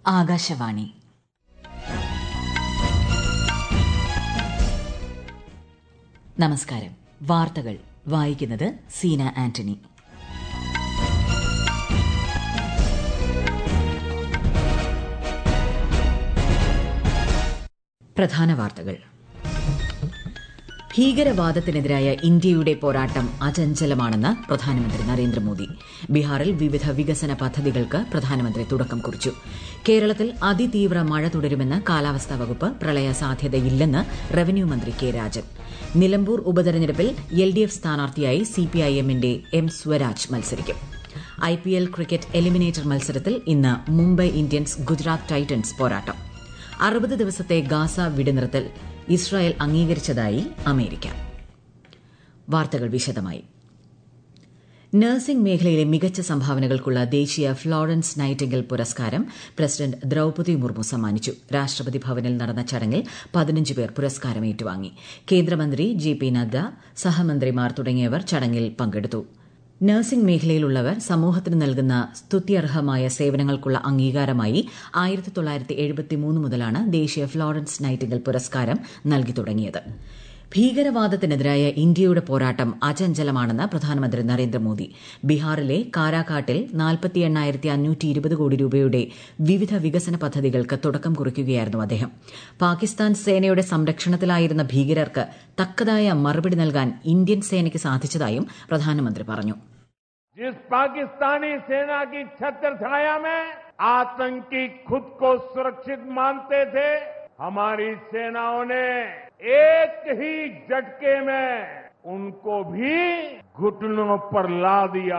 ആകാശവാണി. നമസ്കാരം. വാർത്തകൾ വായിക്കുന്നത് സീന ആന്റണി. പ്രധാന വാർത്തകൾ. ഭീകരവാദത്തിനെതിരായ ഇന്ത്യയുടെ പോരാട്ടം അചഞ്ചലമാണെന്ന് പ്രധാനമന്ത്രി നരേന്ദ്രമോദി. ബീഹാറിൽ വിവിധ വികസന പദ്ധതികൾക്ക് പ്രധാനമന്ത്രി തുടക്കം കുറിച്ചു. കേരളത്തിൽ അതിതീവ്ര മഴ തുടരുമെന്ന് കാലാവസ്ഥാ വകുപ്പ്. പ്രളയ സാധ്യതയില്ലെന്ന് റവന്യൂ മന്ത്രി കെ രാജൻ. നിലമ്പൂർ ഉപതെരഞ്ഞെടുപ്പിൽ എൽഡിഎഫ് സ്ഥാനാർത്ഥിയായി സിപിഐഎമ്മിന്റെ എം സ്വരാജ് മത്സരിക്കും. ഐപിഎൽ ക്രിക്കറ്റ് എലിമിനേറ്റർ മത്സരത്തിൽ ഇന്ന് മുംബൈ ഇന്ത്യൻസ് ഗുജറാത്ത് ടൈറ്റൻസ് പോരാട്ടം. 60 ദിവസത്തെ ഗാസ വെടിനിർത്തൽ ഇസ്രായേൽ അംഗീകരിച്ചതായി അമേരിക്ക. വാർത്തകൾ വിശദമായി. നഴ്സിംഗ് മേഖലയിലെ മികച്ച സംഭാവനകൾക്കുള്ള ദേശീയ ഫ്ലോറൻസ് നൈറ്റിംഗൽ പുരസ്കാരം പ്രസിഡന്റ് ദ്രൌപദി മുർമു സമ്മാനിച്ചു. രാഷ്ട്രപതി ഭവനിൽ നടന്ന ചടങ്ങിൽ 15 പേർ പുരസ്കാരം ഏറ്റുവാങ്ങി. കേന്ദ്രമന്ത്രി ജെ.പി. നദ്ദ, സഹമന്ത്രിമാർ തുടങ്ങിയവർ ചടങ്ങിൽ പങ്കെടുത്തു. നഴ്സിംഗ് മേഖലയിലുള്ളവർ സമൂഹത്തിന് നൽകുന്ന സ്തുത്യർഹമായ സേവനങ്ങൾക്കുള്ള അംഗീകാരമായി 1973 മുതലാണ് ദേശീയ ഫ്ലോറൻസ് നൈറ്റിംഗൽ പുരസ്കാരം നൽകി തുടങ്ങിയത്. ഭീകരവാദത്തിനെതിരായ ഇന്ത്യയുടെ പോരാട്ടം അചഞ്ചലമാണെന്ന് പ്രധാനമന്ത്രി നരേന്ദ്രമോദി. ബീഹാറിലെ കാരാകാട്ടിൽ 48,520 കോടി രൂപയുടെ വിവിധ വികസന പദ്ധതികൾക്ക് തുടക്കം കുറിക്കുകയായിരുന്നു അദ്ദേഹം. പാകിസ്ഥാൻ സേനയുടെ സംരക്ഷണത്തിലായിരുന്ന ഭീകരർക്ക് തക്കതായ മറുപടി നൽകാൻ ഇന്ത്യൻ സേനയ്ക്ക് സാധിച്ചതായും പ്രധാനമന്ത്രി പറഞ്ഞു. जिस पाकिस्तानी सेना की छत्रछाया में आतंकी खुद को सुरक्षित मानते थे, हमारी सेनाओं ने एक ही झटके में उनको भी घुटनों पर ला दिया.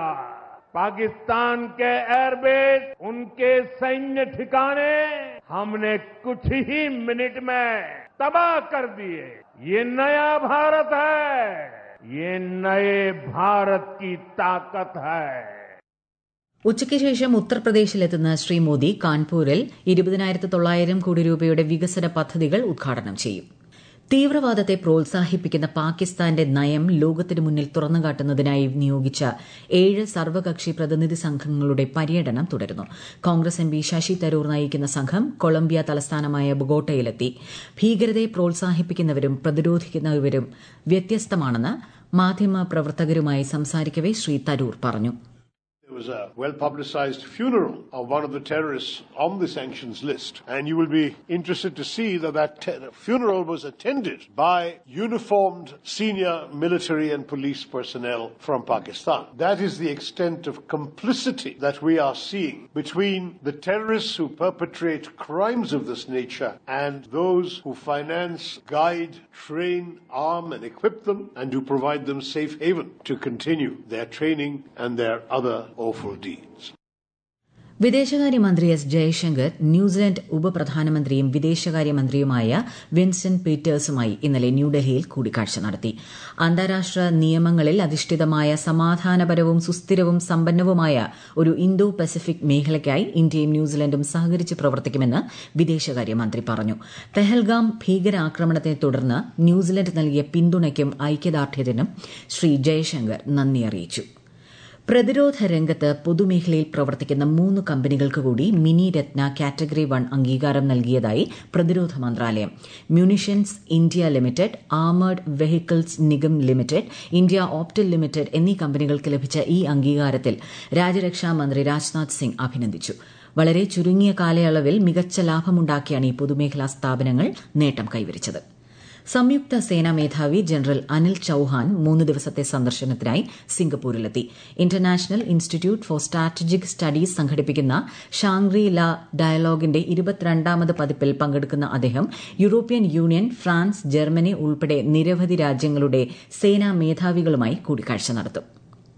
पाकिस्तान के एयरबेस, उनके सैन्य ठिकाने हमने कुछ ही मिनट में तबाह कर दिए. ये नया भारत है, ये नए भारत की ताकत है. ഉച്ചയ്ക്ക് ശേഷം ഉത്തർപ്രദേശിലെത്തുന്ന ശ്രീ മോദി കാൺപൂരിൽ 20,900 കോടി രൂപയുടെ വികസന പദ്ധതികൾ ഉദ്ഘാടനം ചെയ്യും. തീവ്രവാദത്തെ പ്രോത്സാഹിപ്പിക്കുന്ന പാകിസ്ഥാന്റെ നയം ലോകത്തിന് മുന്നിൽ തുറന്നുകാട്ടുന്നതിനായി നിയോഗിച്ച 7 സർവകക്ഷി പ്രതിനിധി സംഘങ്ങളുടെ പര്യടനം തുടരുന്നു. കോൺഗ്രസ് എംപി ശശി തരൂർ നയിക്കുന്ന സംഘം കൊളംബിയ തലസ്ഥാനമായ ബൊഗോട്ടയിലെത്തി. ഭീകരതയെ പ്രോത്സാഹിപ്പിക്കുന്നവരും പ്രതിരോധിക്കുന്നവരും വ്യത്യസ്തമാണെന്ന് മാധ്യമപ്രവർത്തകരുമായി സംസാരിക്കവേ ശ്രീ തരൂർ പറഞ്ഞു. There was a well-publicized funeral of one of the terrorists on the sanctions list, and you will be interested to see that funeral was attended by uniformed senior military and police personnel from Pakistan. That is the extent of complicity that we are seeing between the terrorists who perpetrate crimes of this nature and those who finance, guide, train, arm and equip them, and who provide them safe haven to continue their training and their other awful deeds. വിദേശകാര്യമന്ത്രി S Jaishankar New Zealand ഉപപ്രധാനമന്ത്രിയും വിദേശകാര്യമന്ത്രിയുമായ Winston പീറ്റേഴ്സുമായി ഇന്നലെ ന്യൂഡൽഹിയിൽ കൂടിക്കാഴ്ച നടത്തി. അന്താരാഷ്ട്ര നിയമങ്ങളിൽ അധിഷ്ഠിതമായ സമാധാനപരവും സുസ്ഥിരവും സമ്പന്നവുമായ ഒരു ഇന്തോ പസഫിക് മേഖലയ്ക്കായി ഇന്ത്യയും ന്യൂസിലൻഡും സഹകരിച്ച് പ്രവർത്തിക്കുമെന്ന് വിദേശകാര്യമന്ത്രി പറഞ്ഞു. പെഹൽഗാം ഭീകരാക്രമണത്തെ തുടർന്ന് ന്യൂസിലൻഡ് നൽകിയ പിന്തുണയ്ക്കും ഐക്യദാർഢ്യത്തിനും ശ്രീ ജയശങ്കർ നന്ദി അറിയിച്ചു. പ്രതിരോധ രംഗത്ത് പൊതുമേഖലയിൽ പ്രവർത്തിക്കുന്ന 3 കമ്പനികൾക്ക് കൂടി മിനി രത്ന കാറ്റഗറി 1 അംഗീകാരം നൽകിയതായി പ്രതിരോധ മന്ത്രാലയം. Munitions India Limited, Armoured Vehicles Nigam Limited, India Optel Limited എന്നീ കമ്പനികൾക്ക് ലഭിച്ച ഈ അംഗീകാരത്തിൽ രാജ്യരക്ഷാമന്ത്രി രാജ്നാഥ് സിംഗ് അഭിനന്ദിച്ചു. വളരെ ചുരുങ്ങിയ കാലയളവിൽ മികച്ച ലാഭമുണ്ടാക്കിയാണ് ഈ പൊതുമേഖലാ സ്ഥാപനങ്ങൾ നേട്ടം കൈവരിച്ചത്. സംയുക്ത സേനാ മേധാവി ജനറൽ അനിൽ ചൌഹാൻ 3 ദിവസത്തെ സന്ദർശനത്തിനായി സിംഗപ്പൂരിലെത്തി. International Institute for Strategic Studies സംഘടിപ്പിക്കുന്ന ഷാങ്ഗ്രി ല ഡയലോഗിന്റെ 22ാമത് പതിപ്പിൽ പങ്കെടുക്കുന്ന അദ്ദേഹം യൂറോപ്യൻ യൂണിയൻ, ഫ്രാൻസ്, ജർമ്മനി ഉൾപ്പെടെ നിരവധി രാജ്യങ്ങളുടെ സേനാ മേധാവികളുമായി കൂടിക്കാഴ്ച നടത്തും.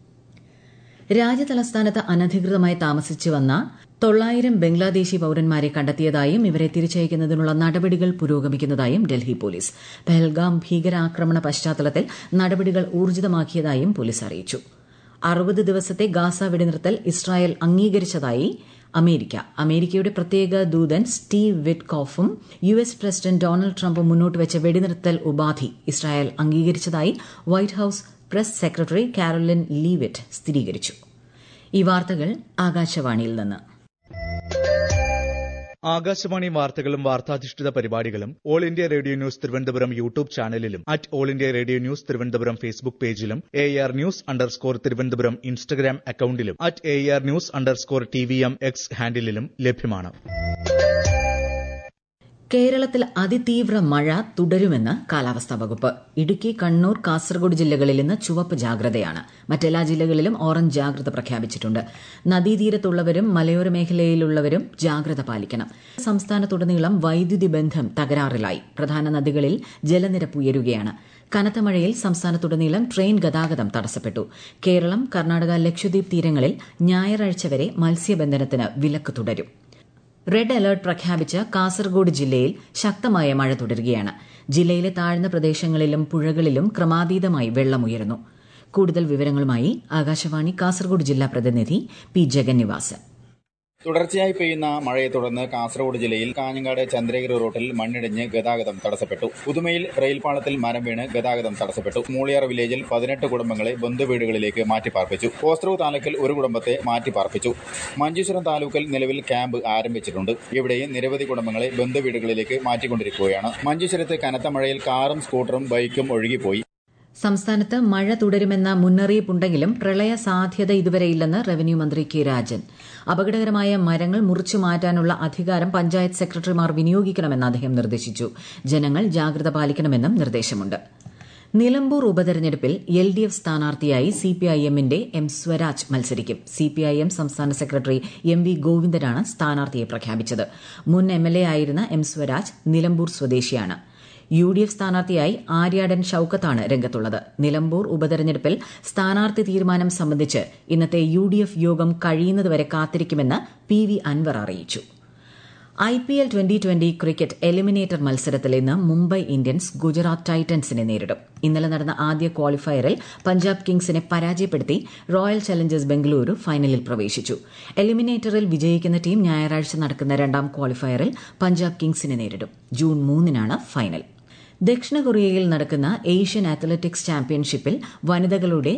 രാജ്യതലസ്ഥാനത്ത് അനധികൃതമായി താമസിച്ചു വന്ന 900 ബംഗ്ലാദേശി പൌരന്മാരെ കണ്ടെത്തിയതായും ഇവരെ തിരിച്ചയക്കുന്നതിനുള്ള നടപടികൾ പുരോഗമിക്കുന്നതായും ഡൽഹി പോലീസ്. പെഹൽഗാം ഭീകരാക്രമണ പശ്ചാത്തലത്തിൽ നടപടികൾ ഊർജിതമാക്കിയതായും പോലീസ് അറിയിച്ചു. 60 ദിവസത്തെ ഗാസ വെടിനിർത്തൽ ഇസ്രായേൽ അംഗീകരിച്ചതായി അമേരിക്ക. അമേരിക്കയുടെ പ്രത്യേക ദൂതൻ സ്റ്റീവ് വിറ്റ്കോഫും യുഎസ് പ്രസിഡന്റ് ഡൊണാൾഡ് ട്രംപും മുന്നോട്ടുവച്ച വെടിനിർത്തൽ ഉപാധി ഇസ്രായേൽ അംഗീകരിച്ചതായി White House press secretary Karoline Leavitt സ്ഥിരീകരിച്ചു. ഈ വാർത്തകൾ ആകാശവാണിയിൽ നിന്ന്. ആകാശവാണി വാർത്തകളും വാർത്താധിഷ്ഠിത പരിപാടികളും All India Radio News Thiruvananthapuram YouTube ചാനലിലും @All India Radio News Thiruvananthapuram Facebook പേജിലും AR News_ തിരുവനന്തപുരം ഇൻസ്റ്റഗ്രാം അക്കൌണ്ടിലും @AR News_TVM X ഹാൻഡിലും ലഭ്യമാണ്. കേരളത്തിൽ അതിതീവ്ര മഴ തുടരുമെന്ന് കാലാവസ്ഥാ വകുപ്പ്. ഇടുക്കി, കണ്ണൂർ, കാസർഗോഡ് ജില്ലകളിൽ ഇന്ന് ചുവപ്പ് ജാഗ്രതയാണ്. മറ്റെല്ലാ ജില്ലകളിലും ഓറഞ്ച് ജാഗ്രത പ്രഖ്യാപിച്ചിട്ടുണ്ട്. നദീതീരത്തുള്ളവരും മലയോര മേഖലയിലുള്ളവരും ജാഗ്രത പാലിക്കണം. സംസ്ഥാനത്തുടനീളം വൈദ്യുതി ബന്ധം തകരാറിലായി. പ്രധാന നദികളിൽ ജലനിരപ്പ് ഉയരുകയാണ്. കനത്ത മഴയിൽ സംസ്ഥാനത്തുടനീളം ട്രെയിൻ ഗതാഗതം തടസ്സപ്പെട്ടു. കേരളം, കർണാടക, ലക്ഷദ്വീപ് തീരങ്ങളിൽ ഞായറാഴ്ച വരെ മത്സ്യബന്ധനത്തിന് വിലക്ക് തുടരും. റെഡ് അലർട്ട് പ്രഖ്യാപിച്ച കാസർഗോഡ് ജില്ലയിൽ ശക്തമായ മഴ തുടരുകയാണ്. ജില്ലയിലെ താഴ്ന്ന പ്രദേശങ്ങളിലും പുഴകളിലും ക്രമാതീതമായി വെള്ളമുയരുന്നു. കൂടുതൽ വിവരങ്ങളുമായി ആകാശവാണി കാസർഗോഡ് ജില്ലാ പ്രതിനിധി പി ജഗന്നിവാസൻ. തുടർച്ചയായി പെയ്യുന്ന മഴയെ തുടർന്ന് കാസർഗോഡ് ജില്ലയിൽ കാഞ്ഞങ്ങാട് ചന്ദ്രഗിരി റൂട്ടിൽ മണ്ണിടിഞ്ഞ് ഗതാഗതം തടസ്സപ്പെട്ടു. പുതുമയിൽ റെയിൽപാളത്തിൽ മരം വീണ് ഗതാഗതം തടസ്സപ്പെട്ടു. മൂളിയാർ വില്ലേജിൽ 18 കുടുംബങ്ങളെ ബന്ധുവീടുകളിലേക്ക് മാറ്റിപ്പാർപ്പിച്ചു. പോസ്റ്ററൂർ താലൂക്കിൽ ഒരു കുടുംബത്തെ മാറ്റിപ്പാർപ്പിച്ചു. മഞ്ചേശ്വരം താലൂക്കിൽ നിലവിൽ ക്യാമ്പ് ആരംഭിച്ചിട്ടുണ്ട്. ഇവിടെയും നിരവധി കുടുംബങ്ങളെ ബന്ധുവീടുകളിലേക്ക് മാറ്റിക്കൊണ്ടിരിക്കുകയാണ്. മഞ്ചേശ്വരത്ത് കനത്ത മഴയിൽ കാറും സ്കൂട്ടറും ബൈക്കും ഒഴുകിപ്പോയി. സംസ്ഥാനത്ത് മഴ തുടരുമെന്ന മുന്നറിയിപ്പുണ്ടെങ്കിലും പ്രളയ സാധ്യത ഇതുവരെയില്ലെന്ന് റവന്യൂ മന്ത്രി കെ രാജൻ. അപകടകരമായ മരങ്ങൾ മുറിച്ചു മാറ്റാനുള്ള അധികാരം പഞ്ചായത്ത് സെക്രട്ടറിമാർ വിനിയോഗിക്കണമെന്ന് അദ്ദേഹം നിർദ്ദേശിച്ചു. ജനങ്ങൾ ജാഗ്രത പാലിക്കണമെന്നും നിർദ്ദേശമുണ്ട്. നിലമ്പൂർ ഉപതെരഞ്ഞെടുപ്പിൽ LDF സ്ഥാനാർത്ഥിയായി CPIM-ന്റെ M സ്വരാജ് മത്സരിക്കും. CPIM സംസ്ഥാന സെക്രട്ടറി MV ഗോവിന്ദനാണ് സ്ഥാനാർത്ഥിയെ പ്രഖ്യാപിച്ചത്. മുൻ MLA ആയിരുന്ന M സ്വരാജ് നിലമ്പൂർ സ്വദേശിയാണ്. UDF സ്ഥാനാർത്ഥിയായി ആര്യാടൻ ഷൌക്കത്താണ് രംഗത്തുള്ളത്. നിലമ്പൂർ ഉപതെരഞ്ഞെടുപ്പിൽ സ്ഥാനാർത്ഥി തീരുമാനം സംബന്ധിച്ച് ഇന്നത്തെ UDF യോഗം കഴിയുന്നതുവരെ കാത്തിരിക്കുമെന്ന് PV അൻവർ അറിയിച്ചു. IPL 2020 ക്രിക്കറ്റ് എലിമിനേറ്റർ മത്സരത്തിൽ ഇന്ന് മുംബൈ ഇന്ത്യൻസ് ഗുജറാത്ത് ടൈറ്റൻസിനെ നേരിടും. ഇന്നലെ നടന്ന ആദ്യ ക്വാളിഫയറിൽ പഞ്ചാബ് കിങ്സിനെ പരാജയപ്പെടുത്തി റോയൽ ചലഞ്ചേഴ്സ് ബംഗളൂരു ഫൈനലിൽ പ്രവേശിച്ചു. എലിമിനേറ്ററിൽ വിജയിക്കുന്ന ടീം ഞായറാഴ്ച നടക്കുന്ന രണ്ടാം ക്വാളിഫയറിൽ പഞ്ചാബ് കിങ്സിനെ നേരിടും. ജൂൺ 3-നാണ് ഫൈനൽ. ദക്ഷിണ കൊറിയയിൽ നടക്കുന്ന ഏഷ്യൻ അത്ലറ്റിക്സ് ചാമ്പ്യൻഷിപ്പിൽ വനിതകളുടെ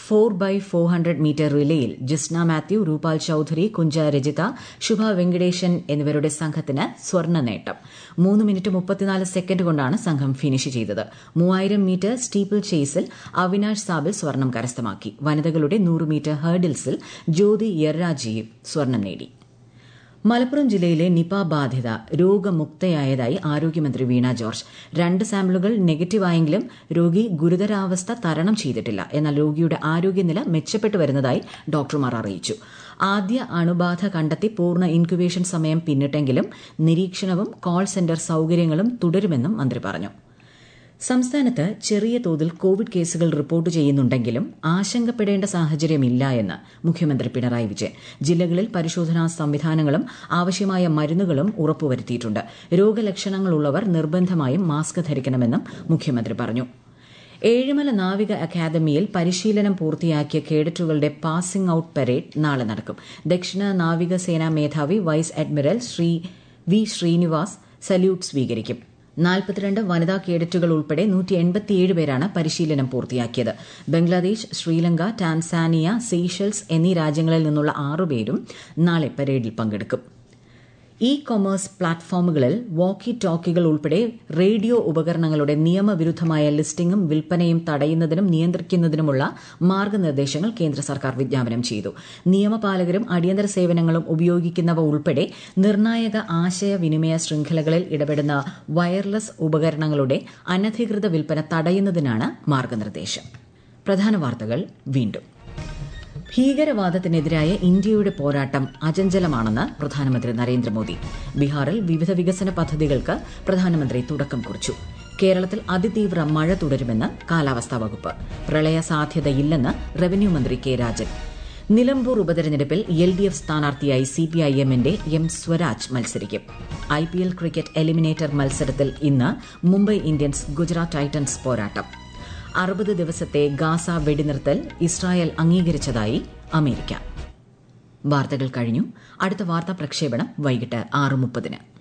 4x400 മീറ്റർ റിലേയിൽ ജിസ്ന മാത്യു, രൂപാൽ ചൌധരി, കുഞ്ച രജിത, ശുഭ വെങ്കടേശൻ എന്നിവരുടെ സംഘത്തിന് സ്വർണ്ണ നേട്ടം. 3 മിനിറ്റ് 34 സെക്കൻഡ് കൊണ്ടാണ് സംഘം ഫിനിഷ് ചെയ്തത്. 3000 മീറ്റർ സ്റ്റീപ്പിൾ ചേസിൽ അവിനാഷ് സാബിൽ സ്വർണം കരസ്ഥമാക്കി. വനിതകളുടെ 100 മീറ്റർ ഹേർഡിൽസിൽ ജ്യോതി യർരാജിയും സ്വർണം നേടി. മലപ്പുറം ജില്ലയിലെ നിപ ബാധിത രോഗമുക്തയായതായി ആരോഗ്യമന്ത്രി വീണ ജോർജ്. 2 സാമ്പിളുകൾ നെഗറ്റീവായെങ്കിലും രോഗി ഗുരുതരാവസ്ഥ തരണം ചെയ്തിട്ടില്ല. എന്നാൽ രോഗിയുടെ ആരോഗ്യനില മെച്ചപ്പെട്ടു വരുന്നതായി ഡോക്ടർമാർ അറിയിച്ചു. ആദ്യ അണുബാധ കണ്ടെത്തി പൂർണ്ണ ഇൻക്യുബേഷൻ സമയം പിന്നിട്ടെങ്കിലും നിരീക്ഷണവും കോൾ സെന്റർ സൌകര്യങ്ങളും തുടരുമെന്നും മന്ത്രി പറഞ്ഞു. സംസ്ഥാനത്ത് ചെറിയ തോതിൽ കോവിഡ് കേസുകൾ റിപ്പോർട്ട് ചെയ്യുന്നുണ്ടെങ്കിലും ആശങ്കപ്പെടേണ്ട സാഹചര്യമില്ല എന്ന് മുഖ്യമന്ത്രി പിണറായി വിജയൻ. ജില്ലകളിൽ പരിശോധനാ സംവിധാനങ്ങളും ആവശ്യമായ മരുന്നുകളും ഉറപ്പുവരുത്തിയിട്ടുണ്ട്. രോഗലക്ഷണങ്ങളുള്ളവർ നിർബന്ധമായും മാസ്ക് ധരിക്കണമെന്നും മുഖ്യമന്ത്രി പറഞ്ഞു. ഏഴിമല നാവിക അക്കാദമിയിൽ പരിശീലനം പൂർത്തിയാക്കിയ കേഡറ്റുകളുടെ പാസിംഗ് ഔട്ട് പരേഡ് നാളെ നടക്കും. ദക്ഷിണ നാവികസേനാ മേധാവി vice admiral V. Srinivas salute സ്വീകരിക്കും. 42 വനിതാ കേഡറ്റുകൾ ഉൾപ്പെടെ 187 പേരാണ് പരിശീലനം പൂർത്തിയാക്കിയത്. ബംഗ്ലാദേശ്, ശ്രീലങ്ക, ടാൻസാനിയ, സീഷെൽസ് എന്നീ രാജ്യങ്ങളിൽ നിന്നുള്ള 6 പേരും നാളെ പരേഡിൽ പങ്കെടുക്കും. കൊമേഴ്സ് പ്ലാറ്റ്ഫോമുകളിൽ വോക്കി ടോക്കികൾ ഉൾപ്പെടെ റേഡിയോ ഉപകരണങ്ങളുടെ നിയമവിരുദ്ധമായ ലിസ്റ്റിംഗും വിൽപ്പനയും തടയുന്നതിനും നിയന്ത്രിക്കുന്നതിനുമുള്ള മാർഗനിർദ്ദേശങ്ങൾ കേന്ദ്ര സർക്കാർ വിജ്ഞാപനം ചെയ്തു. നിയമപാലകരും അടിയന്തര സേവനങ്ങളും ഉപയോഗിക്കുന്നവ ഉൾപ്പെടെ നിർണായക ആശയവിനിമയ ശൃംഖലകളിൽ ഇടപെടുന്ന വയർലെസ് ഉപകരണങ്ങളുടെ അനധികൃത വിൽപ്പന തടയുന്നതിനാണ് മാർഗനിർദ്ദേശം. പ്രധാന വാർത്തകൾ വീണ്ടും. ഭീകരവാദത്തിനെതിരായ ഇന്ത്യയുടെ പോരാട്ടം അചഞ്ചലമാണെന്ന് പ്രധാനമന്ത്രി നരേന്ദ്രമോദി. ബീഹാറിൽ വിവിധ വികസന പദ്ധതികൾക്ക് പ്രധാനമന്ത്രി തുടക്കം കുറിച്ചു. കേരളത്തിൽ അതിതീവ്ര മഴ തുടരുമെന്ന് കാലാവസ്ഥാ വകുപ്പ്. പ്രളയ സാധ്യതയില്ലെന്ന് റവന്യൂ മന്ത്രി കെ രാജൻ. നിലമ്പൂർ ഉപതെരഞ്ഞെടുപ്പിൽ LDF സ്ഥാനാർത്ഥിയായി CPIM-ന്റെ M സ്വരാജ് മത്സരിക്കും. IPL ക്രിക്കറ്റ് എലിമിനേറ്റർ മത്സരത്തിൽ ഇന്ന് മുംബൈ ഇന്ത്യൻസ് ഗുജറാത്ത് ടൈറ്റൻസ് പോരാട്ടം. 60 ദിവസത്തെ ഗാസ വെടിനിർത്തൽ ഇസ്രായേൽ അംഗീകരിച്ചതായി അമേരിക്ക. വാർത്തകൾ കഴിഞ്ഞു. അടുത്ത വാർത്താ പ്രക്ഷേപണം വൈകിട്ട് 6:30.